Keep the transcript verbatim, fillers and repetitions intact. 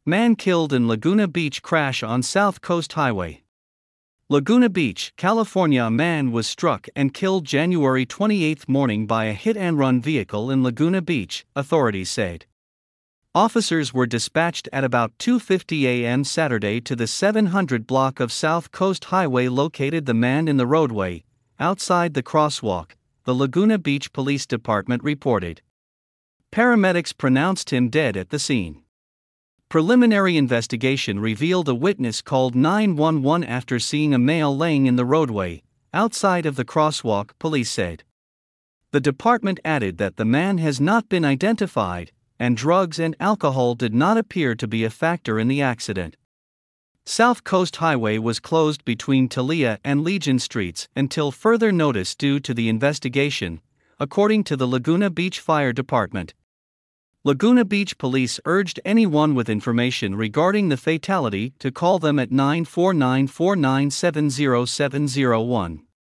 Man killed in Laguna Beach crash on South Coast Highway. Laguna Beach, California. A man was struck and killed January twenty-eighth morning by a hit-and-run vehicle in Laguna Beach, authorities said. Officers were dispatched at about two fifty a m Saturday to the seven hundred block of South Coast Highway. Located the man in the roadway, outside the crosswalk, the Laguna Beach Police Department reported. Paramedics pronounced him dead at the scene. Preliminary investigation revealed a witness called nine one one after seeing a male laying in the roadway, outside of the crosswalk, police said. The department added that the man has not been identified, and drugs and alcohol did not appear to be a factor in the accident. South Coast Highway was closed between Talia and Legion Streets until further notice due to the investigation, according to the Laguna Beach Fire Department. Laguna Beach Police urged anyone with information regarding the fatality to call them at nine four nine, four nine seven, zero seven zero one.